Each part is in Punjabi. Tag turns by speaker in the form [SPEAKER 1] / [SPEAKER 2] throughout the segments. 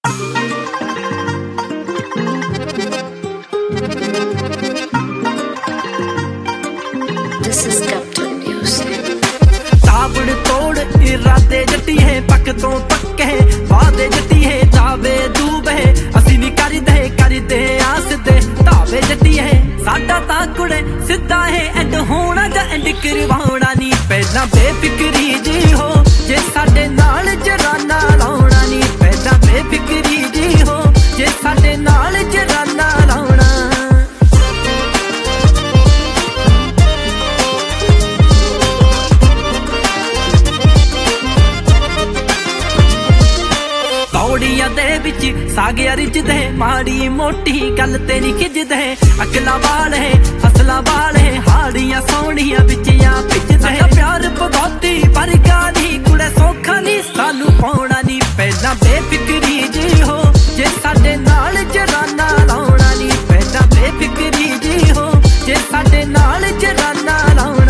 [SPEAKER 1] ਤਾਬੜ ਤੋੜ ਇਰਾਦੇ ਜੱਟੀਏ ਪੱਕ ਤੋਂ ਪੱਕੇ ਵਾਦੇ ਜੱਟੀਏ ਜਾਵੇ ਦੂਬੇ ਅਸੀਂ ਨਹੀਂ ਕਰਦੇ ਆਸ ਦੇ ਧਾਵੇ ਜੱਟੀਏ ਸਾਡਾ ਤਾਂ ਕੁੜੇ ਸਿੱਧਾ ਹੈ ਐਂਡ ਹੋਣਾ ਜਾਂ ਐਂਡ ਕਰਵਾਉਣਾ ਨਹੀਂ ਪਹਿਲਾਂ ਬੇਫਿਕਰੀ ਜੀ ਹੋ ਜੇ ਸਾਡੇ ਨਾਲ ਜਰਾਨਾ ਲਾਉਣਾ ਨਹੀਂ ਪਹਿਲਾਂ ਬੇਫਿਕਰੀ ਜੀ ਹੋ ਜੇ ਸਾਡੇ ਨਾਲ ਜਰਾਨਾ ਲਾਉਣਾ ਪੌੜੀਆਂ ਦੇ ਵਿੱਚ ਸਾਗਿਆ ਰਿੱਝਦੇ ਮਾੜੀ ਮੋਟੀ ਗੱਲ ਤੇ ਨਹੀਂ ਖਿੱਚਦੇ ਅਕਲਾਂ ਵਾਲੇ ਫਸਲਾਂ ਵਾਲੇ ਹਾੜੀਆਂ ਸੋਹਣੀਆਂ ਵਿੱਚ ਆ ਭਿੱਜਦੇ ਪਿਆਰ ਭਗੌਤੀ ਵਰਗਾ ਨਹੀਂ ਕੁੜੇ ਸੌਖਾ ਨਹੀਂ ਸਾਨੂੰ ਪਾਉਣਾ ਨਹੀਂ ਪਹਿਲਾਂ ਬੇਫਿਕਰੀ ਜੀ ਹੋ ਜੇ ਸਾਡੇ ਨਾਲ ਜਰਾਨਾ ਲਾਉਣਾ ਨਹੀਂ ਪਹਿਲਾਂ ਬੇਫਿਕਰੀ ਜੀ ਹੋ ਜੇ ਸਾਡੇ ਨਾਲ ਜਰਾਨਾ ਲਾਉਣਾ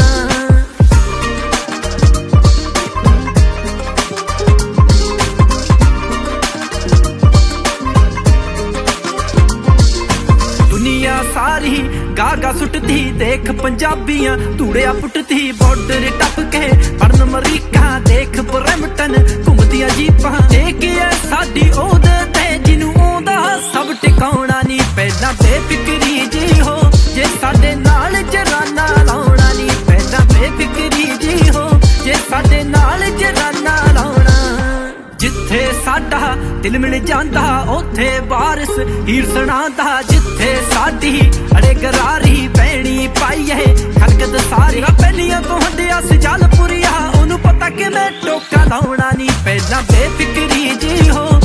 [SPEAKER 1] ਦੁਨੀਆ ਸਾਰੀ ਗਾਗਾ ਸੁੱਟਦੀ ਦੇਖ ਪੰਜਾਬੀਆਂ ਧੂੜਿਆ ਪੁੱਟਦੀ ਬਾਰਡਰ ਟੱਪ ਕੇ ਪੜਨ ਅਮਰੀਕਾ ਦੇਖ ਬਰੈਂਪਟਨ ਘੁੰਮਦੀਆਂ ਜੀਪਾਂ ਦੇਖ ਐ ਸਾਡੀ ਉਹਦੇ ਤੇ ਜਿਹਨੂੰ ਆਉਂਦਾ ਸਭ ਟਿਕਾਉਣਾ ਨਹੀਂ ਪਹਿਲਾਂ ਬੇਫਿਕਰੀ ਜੀ ਹੋ ਜੇ ਸਾਡੇ ਨਾਲ ਜਰਾਨਾ ਲਾਉਣਾ ਨਹੀਂ ਪਹਿਲਾਂ ਬੇਫਿਕਰੀ ਜੀ ਹੋ ਜੇ ਸਾਡੇ ਨਾਲ ਜਰਾਨਾ ਲਾਉਣਾ ਜਿੱਥੇ ਸਾਡਾ ਦਿਲ ਮਿਲ ਜਾਂਦਾ ਉੱਥੇ ਵਾਰਿਸ ਹੀਰ ਸੁਣਾਉਂਦਾ ਜਿੱਥੇ ਸਾਡੀ ਅੜੇ ਗਰਾਰੀ ਪੈਣੀ ਪਾਈਏ ਖਲਕਤ ਸਾਰੀ ਪਹਿਲੀਆਂ ਤੋਂ ਹੰਡਿਆ ਸਜਲਪੁਰੀਆ ਉਹਨੂੰ ਪਤਾ ਕਿ ਮੈਂ ਟੋਕਾ ਲਾਉਣਾ ਨਹੀਂ ਪਹਿਲਾਂ ਬੇਫਿਕਰੀ ਜੀ ਹੋ